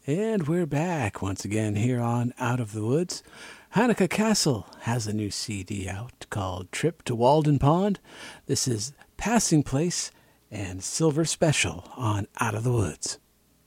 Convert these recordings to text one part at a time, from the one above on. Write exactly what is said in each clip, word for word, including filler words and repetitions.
And we're back once again here on Out of the Woods. Hanukkah Castle has a new C D out called Trip to Walden Pond. This is Passing Place and Silver Special on Out of the Woods.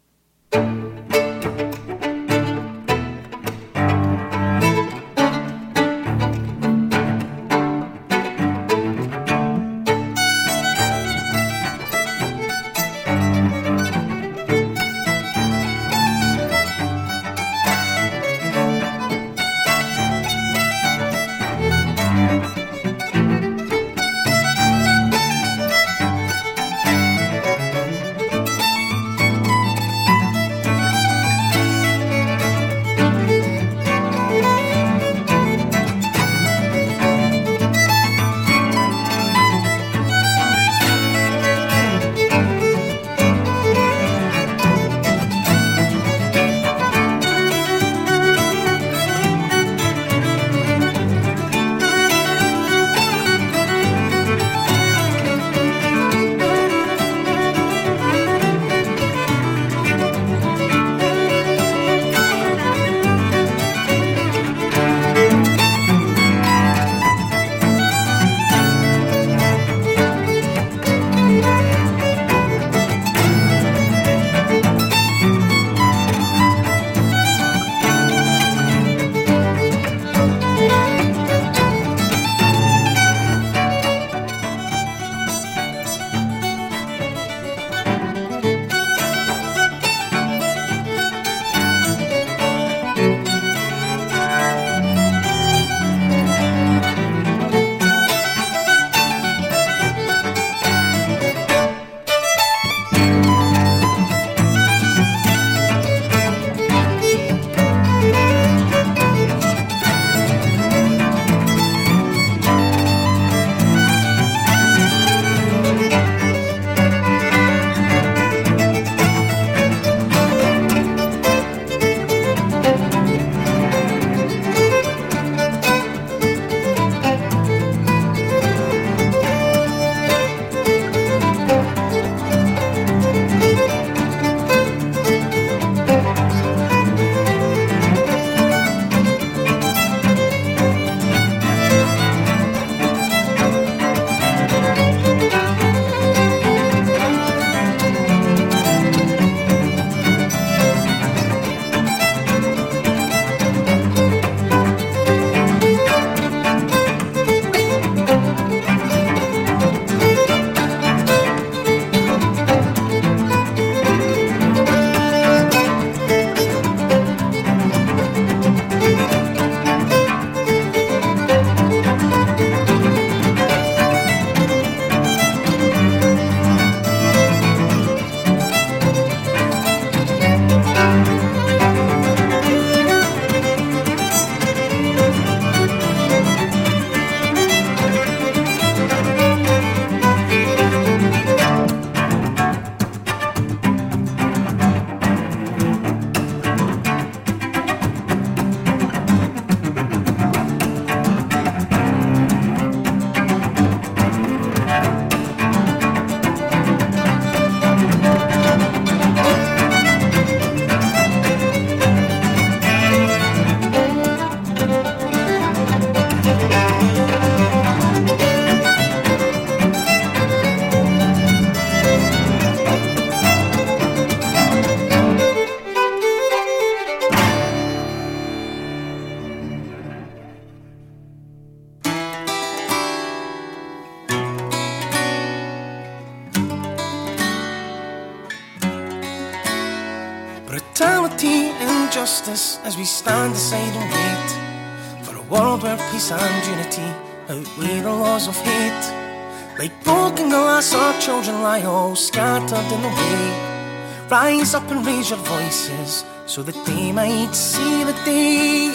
Brutality and justice as we stand aside and wait for a world where peace and unity outweigh the laws of hate. Like broken glass, our children lie all scattered in the way. Rise up and raise your voices so that they might see the day.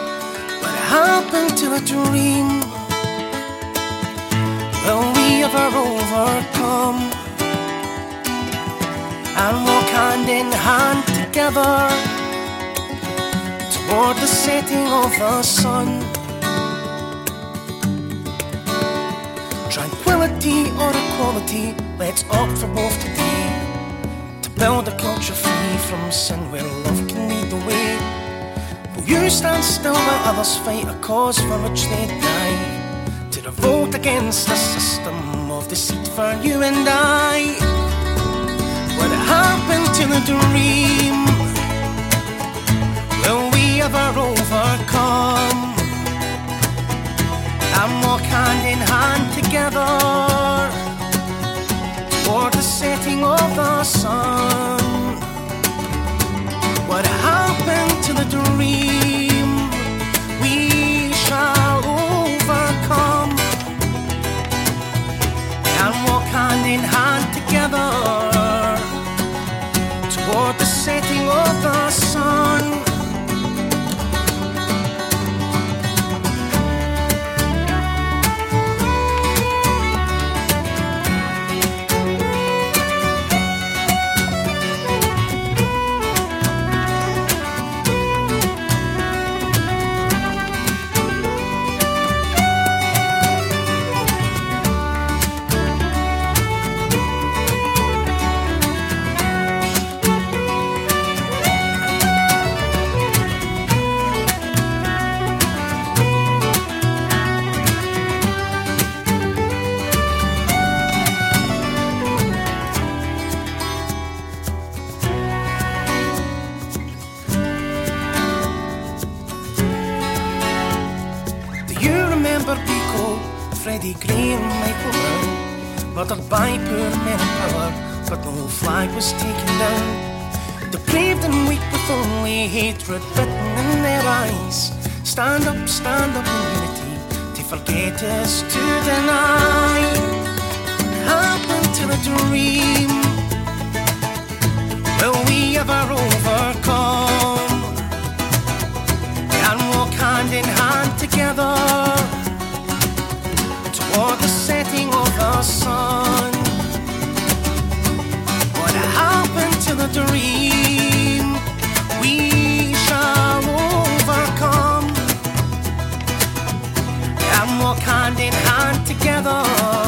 What happened to the dream? Will we ever overcome and walk hand in hand together toward the setting of the sun? Tranquility or equality, let's opt for both today, to build a culture free from sin where love can you stand still while others fight a cause for which they die, to revolt against the system of deceit for you and I. What happened to the dream? Will we ever overcome and walk hand in hand together toward the setting of the sun? What happened to the dream? We shall overcome and walk hand in hand together toward the setting of the sun. Freddie Gray and Michael Brown, murdered by poor men in power, but no flag was taken down. Depraved and weak with only hatred written in their eyes, stand up, stand up in unity, to forget is to deny. What happened to the dream? Will we ever overcome and walk hand in hand together toward the setting of the sun? What happened to the dream? We shall overcome and walk hand in hand together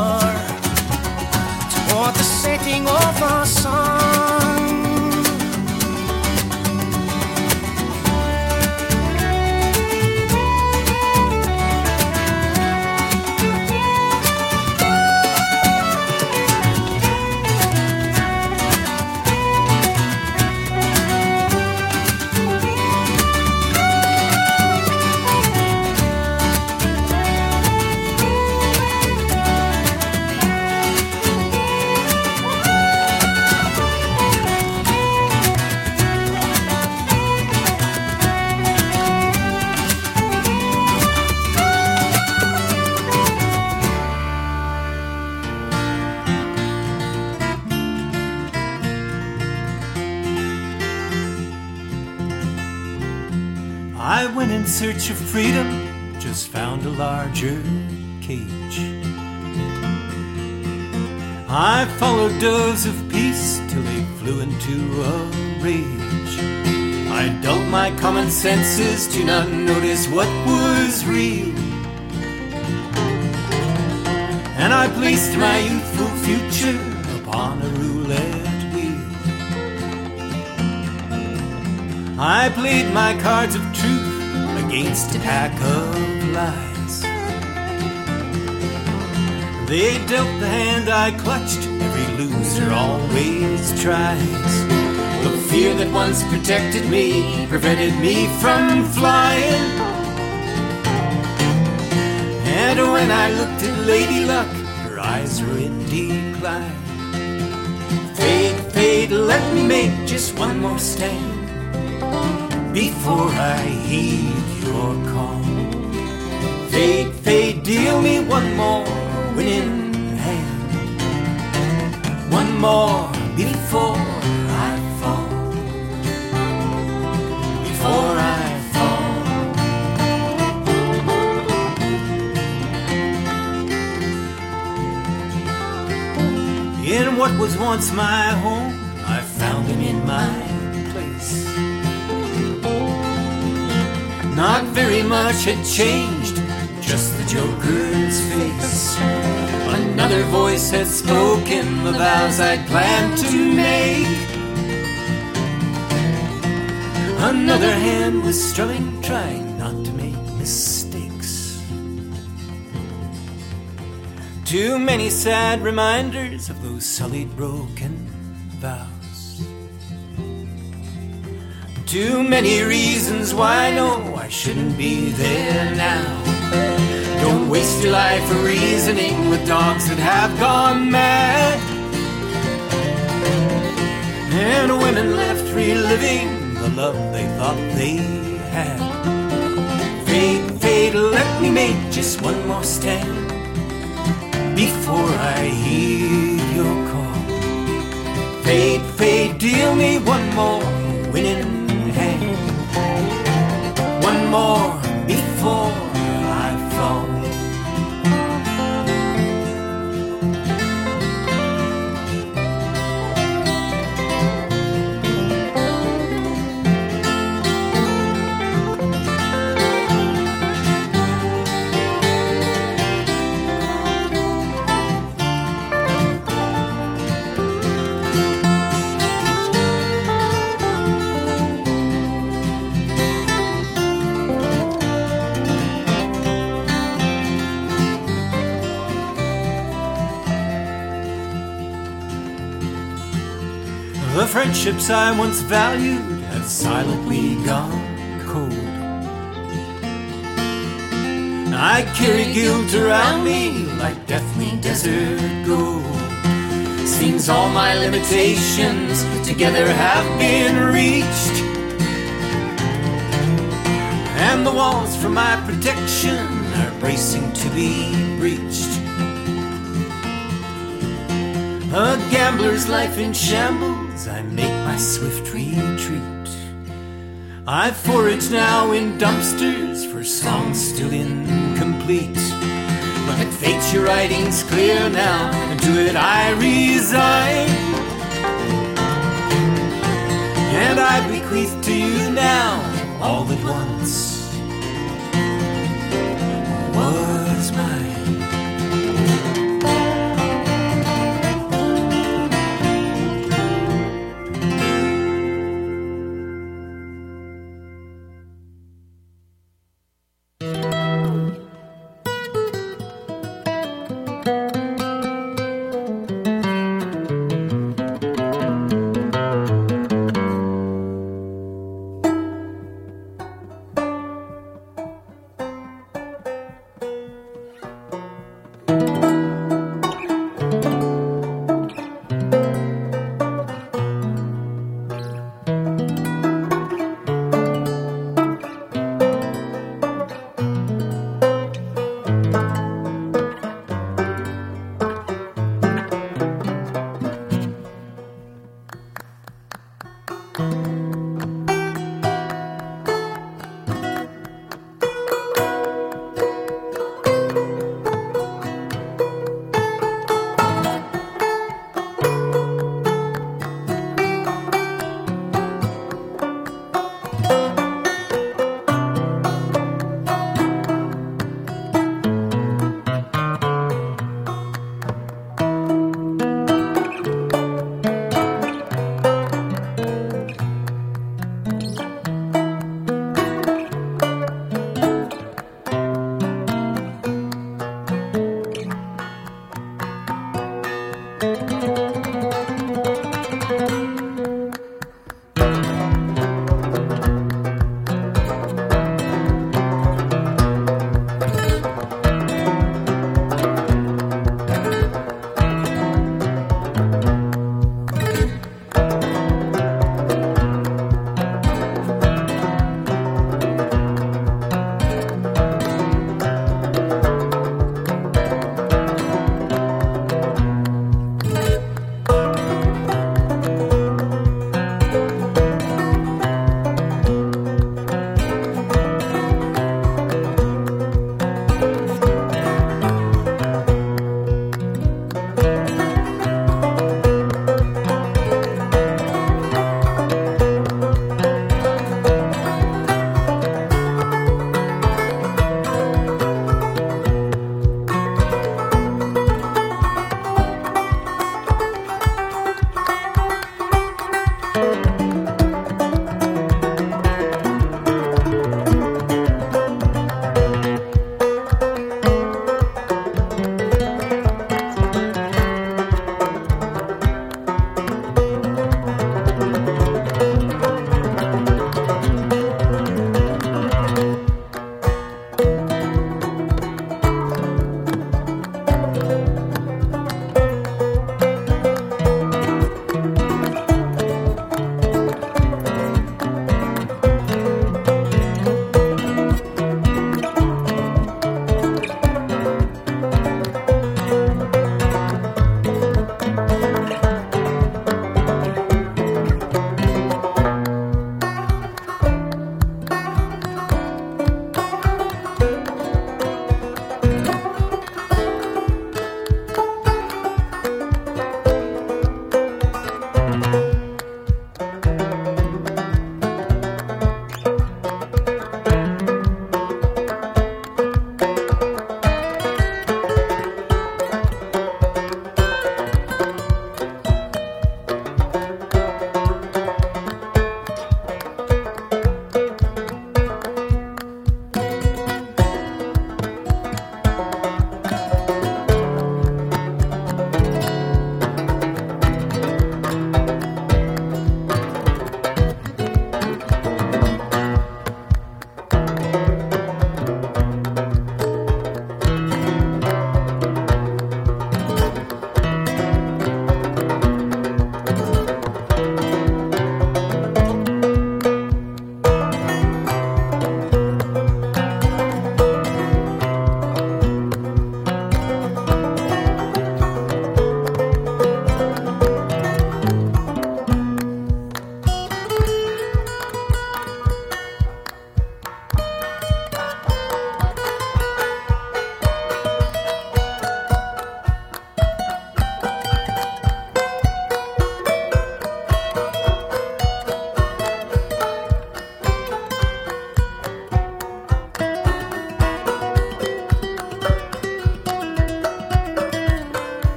toward the setting of the sun. I went in search of freedom, just found a larger cage. I followed doves of peace till they flew into a rage. I dulled my common senses to not notice what was real, and I placed my youthful future upon a roulette wheel. I played my cards of truth against a pack of lies. They dealt the hand I clutched, every loser always tries. The fear that once protected me prevented me from flying, and when I looked at Lady Luck, her eyes were in decline. Fade, fade, let me make just one more stand before I heed your call. Fade, fade, deal me one more winning hand, one more before I fall, before I fall. In what was once my home, I found him in my place. Not very much had changed, just the Joker's face. Another voice had spoken the vows I'd planned to make. Another hand was strumming, trying not to make mistakes. Too many sad reminders of those sullied, broken vows. Too many reasons why no, I shouldn't be there now. Don't waste your life reasoning with dogs that have gone mad, and women left reliving the love they thought they had. Fate, fate, let me make just one more stand before I heed your call. Fate, fate, deal me one more winning hand, one more before I fall. The friendships I once valued have silently gone cold. I carry guilt around me like deathly desert gold. Seems all my limitations together have been reached, and the walls for my protection are bracing to be breached. A gambler's life in shambles, I make my swift retreat. I forage now in dumpsters for songs still incomplete. But fate, your writing's clear now, and to it I resign. And I bequeath to you now all that once was mine.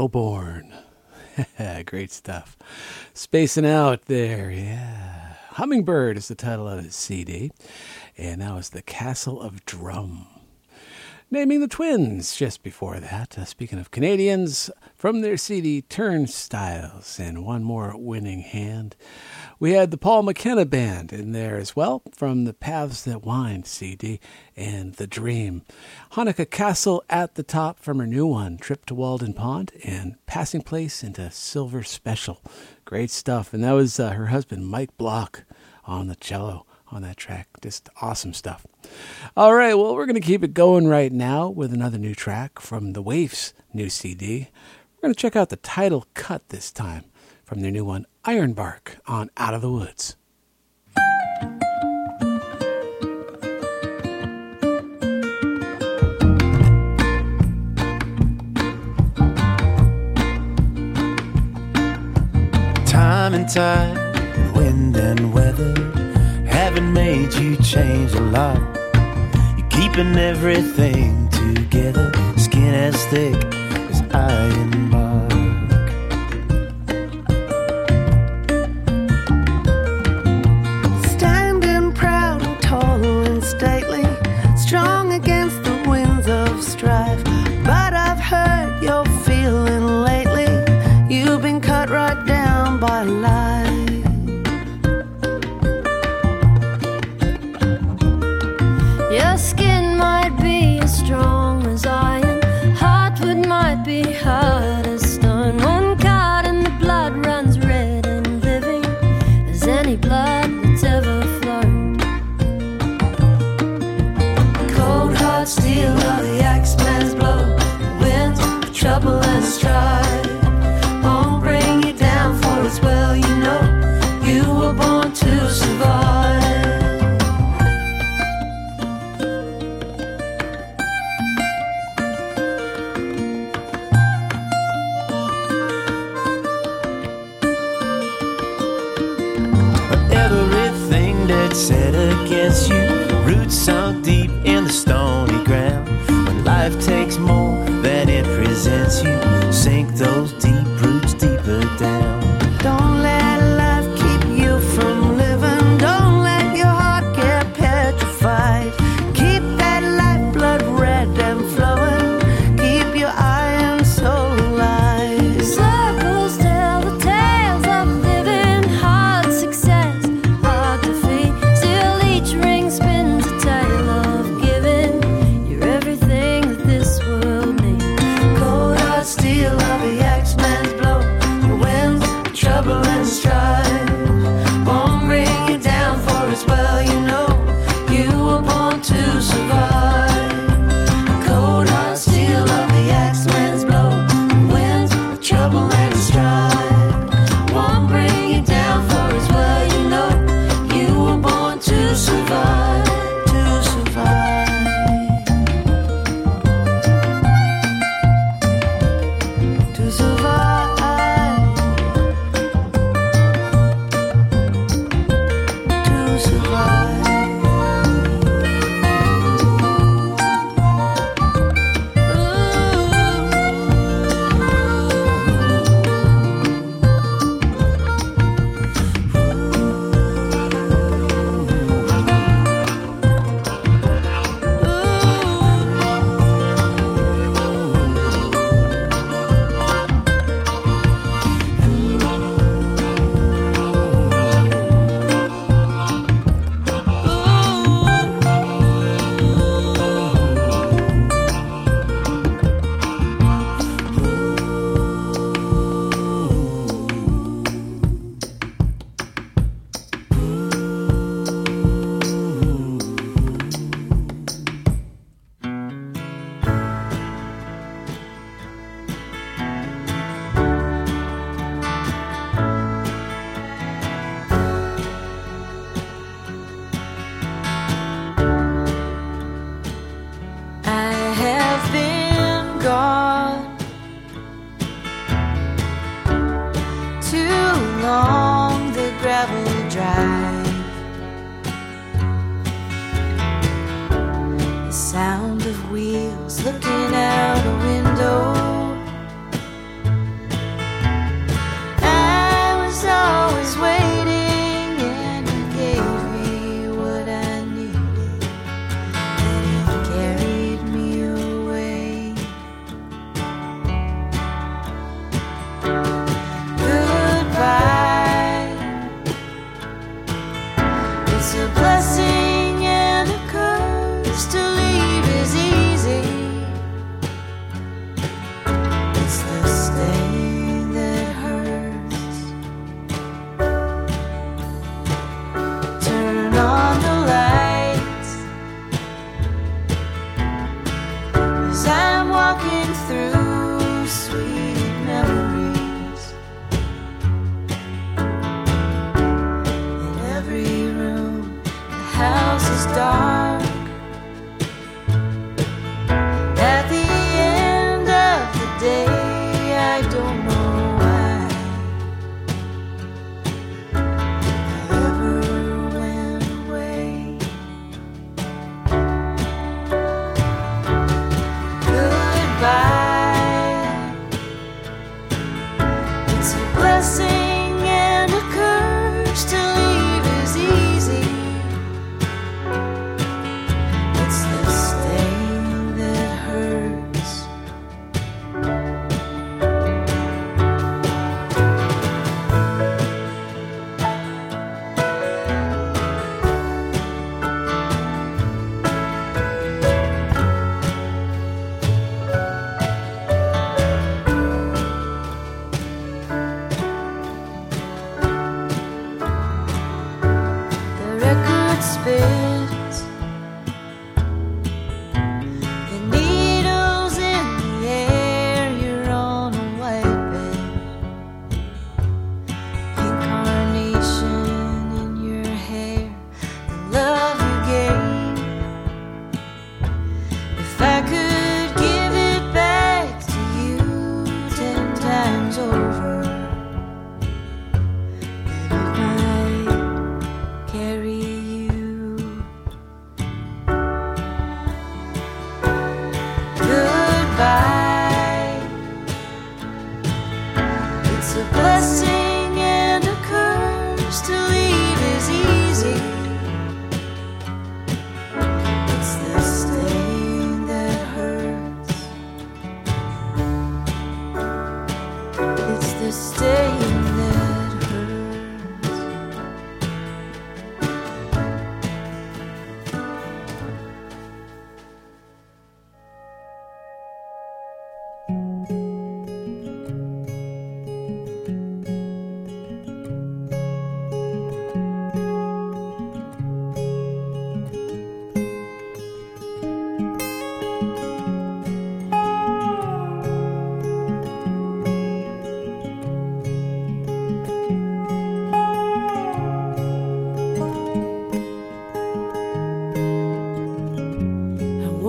Stillborn. Great stuff. Spacing out there, yeah. Hummingbird is the title of his C D. And that was The Castle of Drum. Naming the Twins just before that. Uh, speaking of Canadians, from their C D Turnstiles. And one more winning hand. We had the Paul McKenna Band in there as well, from the Paths That Wind C D and The Dream. Hanukkah Castle at the top from her new one, Trip to Walden Pond, and Passing Place into Silver Special. Great stuff. And that was uh, her husband, Mike Block, on the cello on that track. Just awesome stuff. All right, well, we're going to keep it going right now with another new track from the Waifs' new C D. We're going to check out the title cut this time from their new one, Ironbark, on Out of the Woods. Time and tide, wind and weather haven't made you change a lot. You're keeping everything together, skin as thick as iron bark. Standing proud and tall and stately, strong against the winds of strife. But I've heard you're feeling lately, you've been cut right down by life. Your skin might be as strong as iron, heartwood might be hard as stone. One card and the blood runs red and living as any blood that's ever flowed. Cold hard steel of the axeman's blow, winds of trouble and strife won't bring you down, for it's well you know you were born to survive. Set against you, roots sunk deep in the stony ground. When life takes more than it presents you, sink those deep roots deeper down. Don't let life keep you from living, don't let your heart get petrified. Keep that lifeblood red and flowing, keep your iron soul alive. Circles tell the tales of living, hard success, hard defeat. Ring spins a tale of giving. You're everything that this world needs. Cold hard steel of the axeman's blow, the winds, trouble and strife won't bring you down, for it's well you know you were born to survive. Cold hard steel of the axeman's blow, the winds, trouble and strife won't bring you down, for it's well you know you were born to survive, to survive, to survive, to survive. Along the gravel drive, the sound of wheels looking out a window,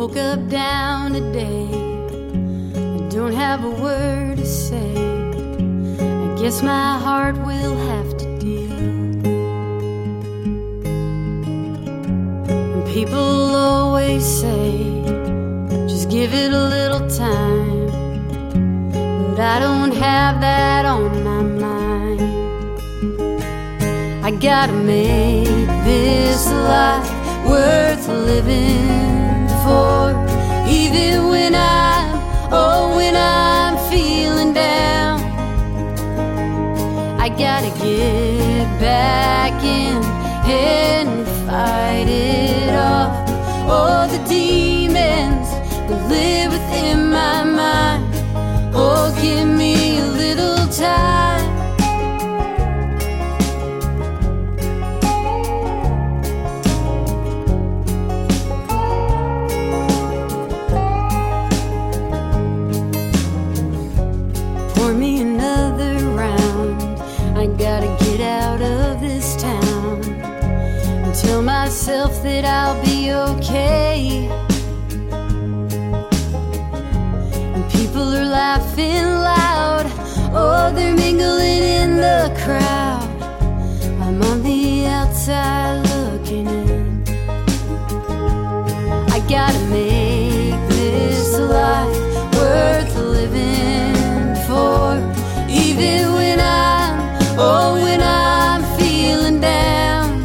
woke up down today. I don't have a word to say. I guess my heart will have to deal. And people always say, just give it a little time. But I don't have that on my mind. I gotta make this life worth living for. Even when I'm, oh, when I'm feeling down, I gotta get back in and fight it off. Oh, the demons that live within my mind. Oh, give me a little time. Pour me another round. I gotta get out of this town and tell myself that I'll be okay. People are laughing loud. Oh, they're mingling in the crowd. I'm on the outside looking in. I gotta make this life worth living for. Even when I'm, oh, when I'm feeling down,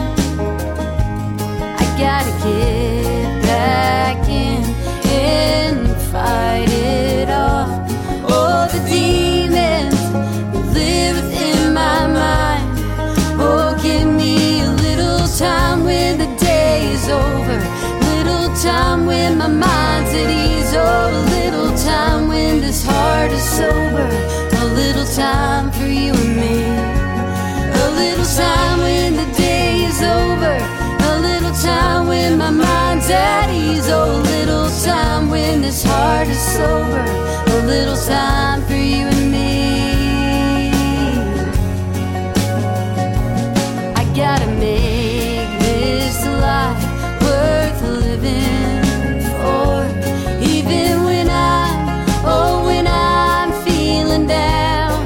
I gotta get back in and fight it off. Oh, the demons that live within my mind. Oh, give me a little time when the day is over. Little time when my mind's at ease. Oh, a little time when this heart is sober. A little time for you and me. A little time when the day is over. A little time when my mind's at ease. Oh, a little time when this heart is sober. A little time for you and me. I gotta make this life worth living for. Even when I'm, oh, when I'm feeling down,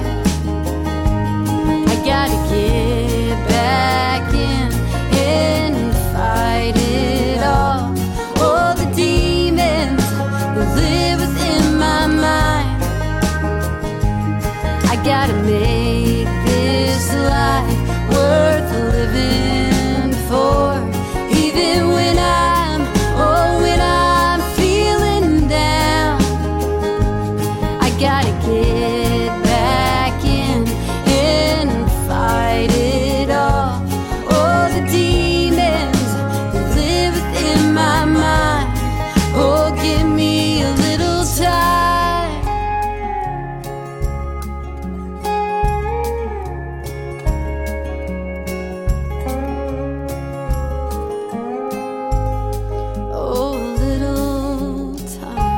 I gotta get back in and fight it off. Oh, the demons that live within my mind. I gotta make this life worth living for. Even when I'm, oh, when I'm feeling down, I gotta get back in and fight it off. Oh, the demons that live within my mind. Oh, give me a little time. Oh, a little time.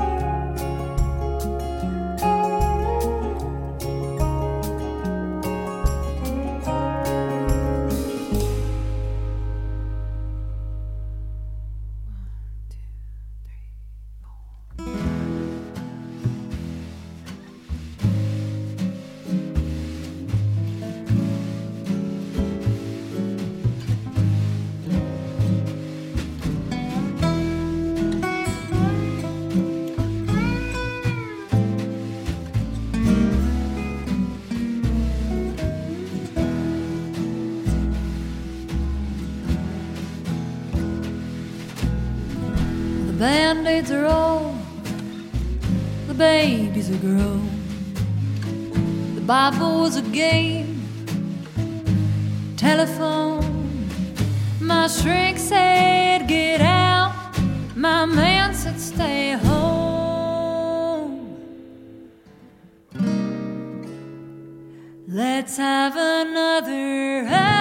The band-aids are off, the babies are grown. The Bible was a game, telephone. My shrink said get out, my man said stay home. Let's have another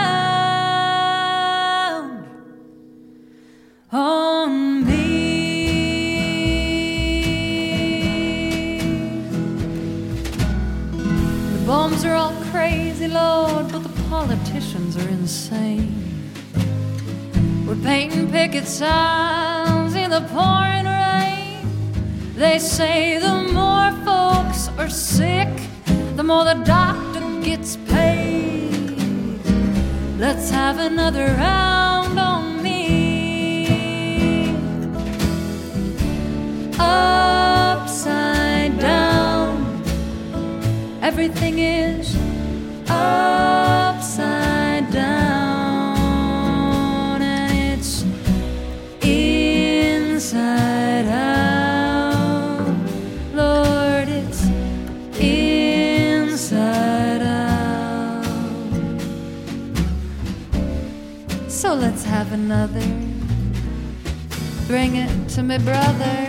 round on me. The bombs are all crazy, Lord, but the politicians are insane. We're painting picket signs in the pouring rain. They say the more folks are sick, the more the doctor gets paid. Let's have another round on me. Upside down, everything is upside down, and it's inside out. Lord, it's inside out. So let's have another. Bring it to me, brother.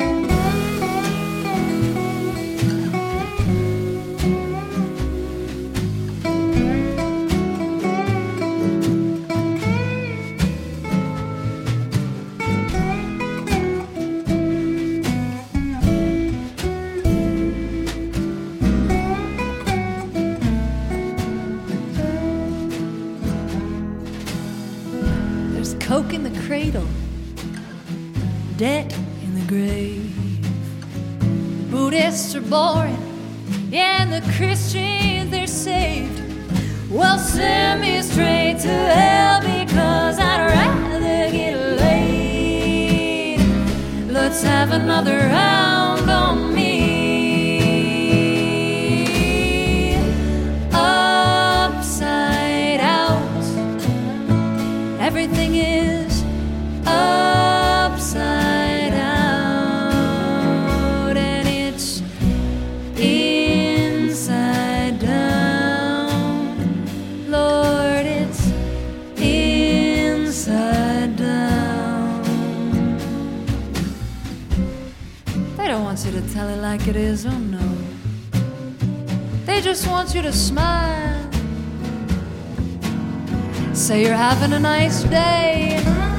Coke in the cradle, debt in the grave. The Buddhists are boring, and the Christians, they're saved. Well, send me straight to hell because I'd rather get laid. Let's have another round on me. Upside out, everything is upside out, and it's inside down. Lord, it's inside down. They don't want you to tell it like it is, oh no. They just want you to smile. Say you're having a nice day.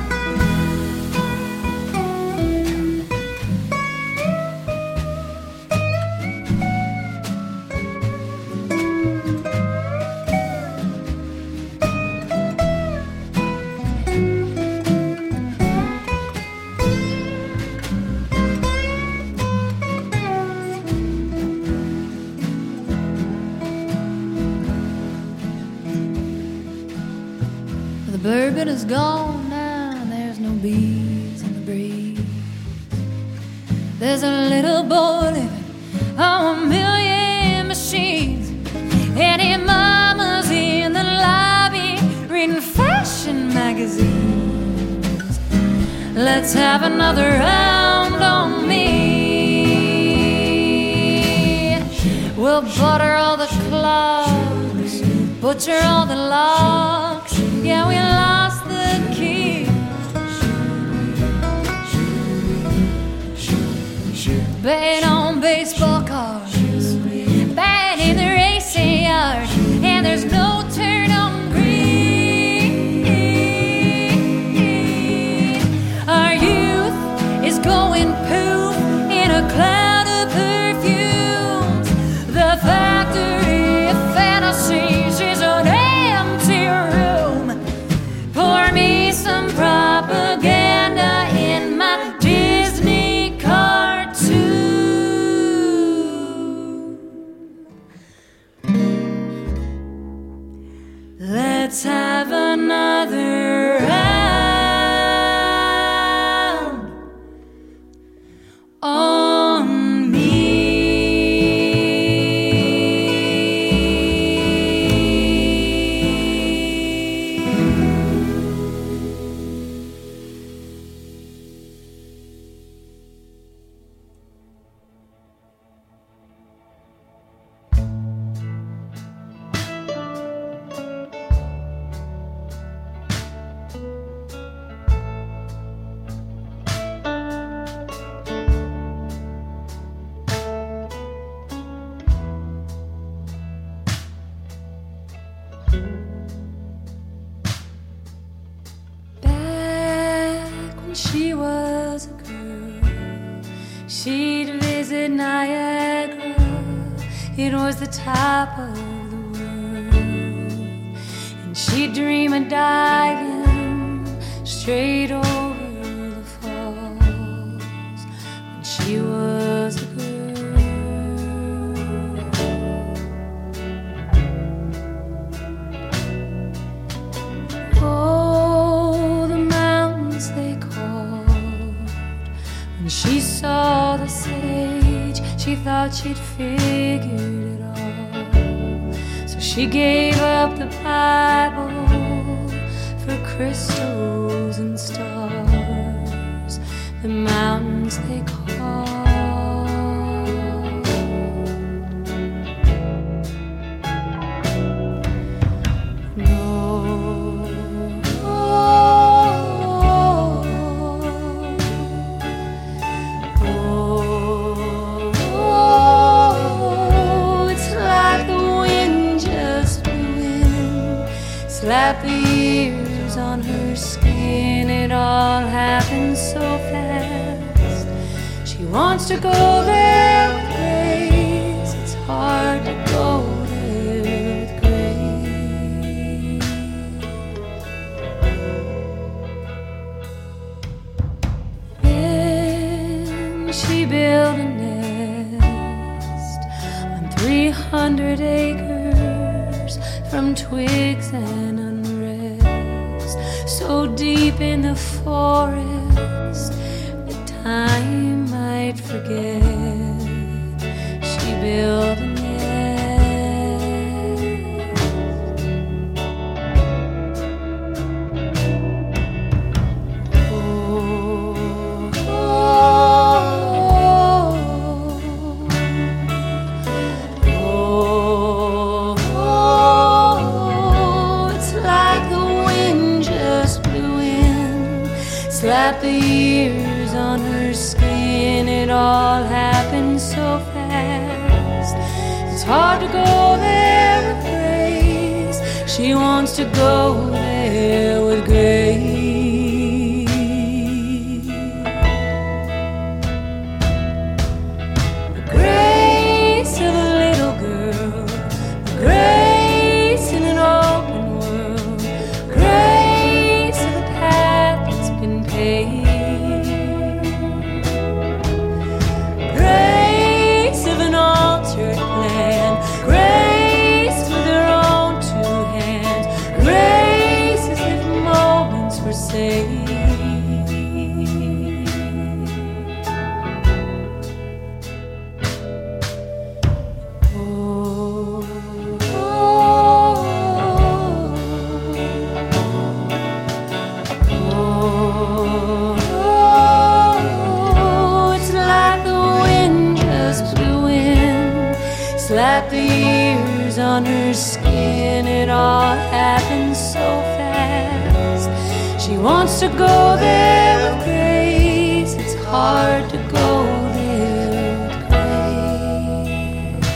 The bourbon is gone now, there's no bees in the breeze. There's a little boy living on a million machines, and his mama's in the lobby reading fashion magazines. Let's have another round on me. We'll butter all the clogs, butcher all the logs. Yeah, we lost the key. Bet on baseball cards, bat in the racing yard, and there's no turn on green. Our youth is going poof in a cloud of perfumes. The factory of fantasies is an empty room. Pour me some propaganda in my Disney cartoon. Let's have another round on me. Back when she was a girl, she'd visit Niagara. It was the top of the world, and she'd dream of diving straight over the falls. When she was a When she saw the sage, she thought she'd figured it all. So she gave up the Bible for crystals and stars, the mountains they call. Slap the years on her skin, it all happens so fast. She wants to go there with grace, it's hard to go there with grace. Then she built a nest on three hundred acres, from twigs and unrest, so deep in the forest that time might forget. She built a nest. Oh, oh, oh, it's like the wind just blew in, slapped the years on her skin. It all happened so fast, it's hard to go there with grace. She wants to go there with grace. The grace of a little girl, the grace in an open world, grace of a path that's been paved, grace of an altered plan, grace with her own two hands, grace as if moments were saved. Oh, oh, oh, it's like the wind just blew in, slapped the years on her skin. It all happened so fast. She wants to go there with grace. It's hard to go there with grace.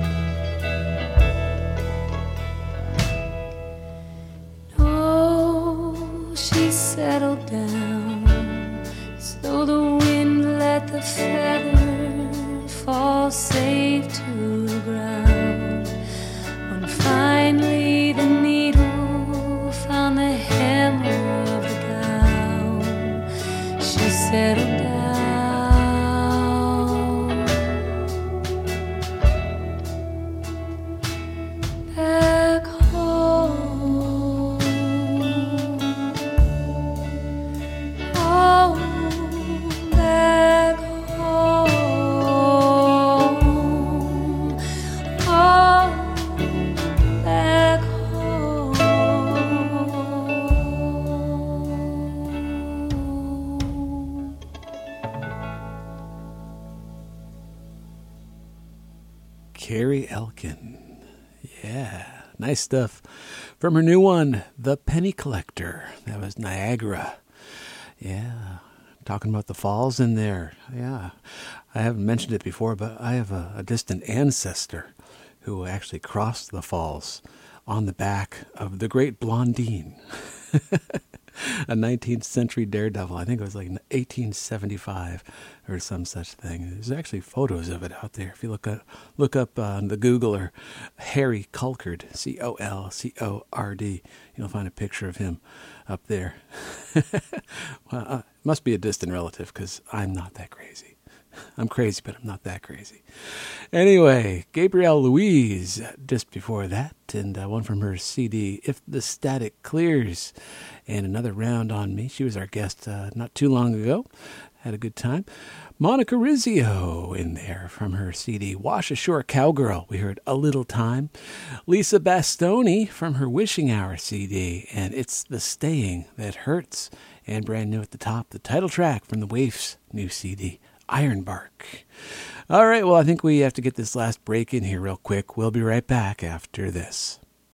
No, she settled down as though the wind let the feather fall safe to the ground. When finally the needle found the hem of the gown, she settled down. Back home, oh, back home, oh, back home. Carrie Elkin. Yeah, nice stuff. From her new one, The Penny Collector. That was Niagara. Yeah, talking about the falls in there. Yeah, I haven't mentioned it before, but I have a, a distant ancestor who actually crossed the falls on the back of the Great Blondine. A nineteenth century daredevil. I think it was like eighteen seventy-five or some such thing. There's actually photos of it out there. If you look up, look up uh, on the Google or Harry Colcord, C O L C O R D, you'll find a picture of him up there. Well, uh, must be a distant relative because I'm not that crazy. I'm crazy, but I'm not that crazy. Anyway, Gabrielle Louise, just before that, and uh, one from her C D, If the Static Clears, and another round on me. She was our guest uh, not too long ago. Had a good time. Monica Rizzio in there from her C D Wash Ashore Cowgirl. We heard A Little Time. Lisa Bastoni from her Wishing Hour C D, and It's the Staying That Hurts. And brand new at the top, the title track from the Waifs' new C D, Ironbark. All right, well, I think we have to get this last break in here real quick. We'll be right back after this.